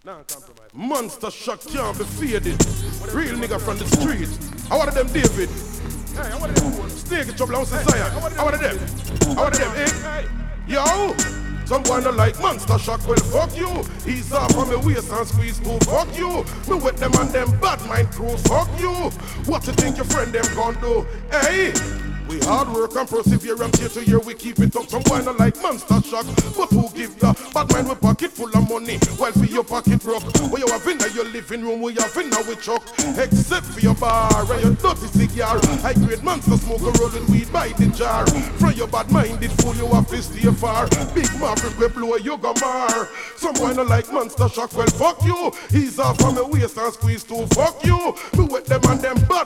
Monster Shock can't be faded. Real nigga from the street. I wanted them David. Hey, I wanted them Snake in trouble, I was Zion. I wanted them. I wanted them, eh? Yo! Some boy not like Monster Shock, well fuck you. He's off on my waist and squeeze too, fuck you. Me with them and them bad mind crew, fuck you. What you think your friend them gon' do? Hey! We hard work and persevere and year to year we keep it up. Some boy not like Monster Shock, but who give the bad mind with pocket full of money while for your pocket broke? Where you have in your living room, we have in with chuck. Except for your bar and your dirty cigar. High grade monster smoke a rolling weed by the jar. From your bad minded fool you have to stay far. Big maverick will blow you go mar. Some boy not like Monster Shock, well fuck you. He's off on my waist and squeeze too, fuck you. Me with them and them bad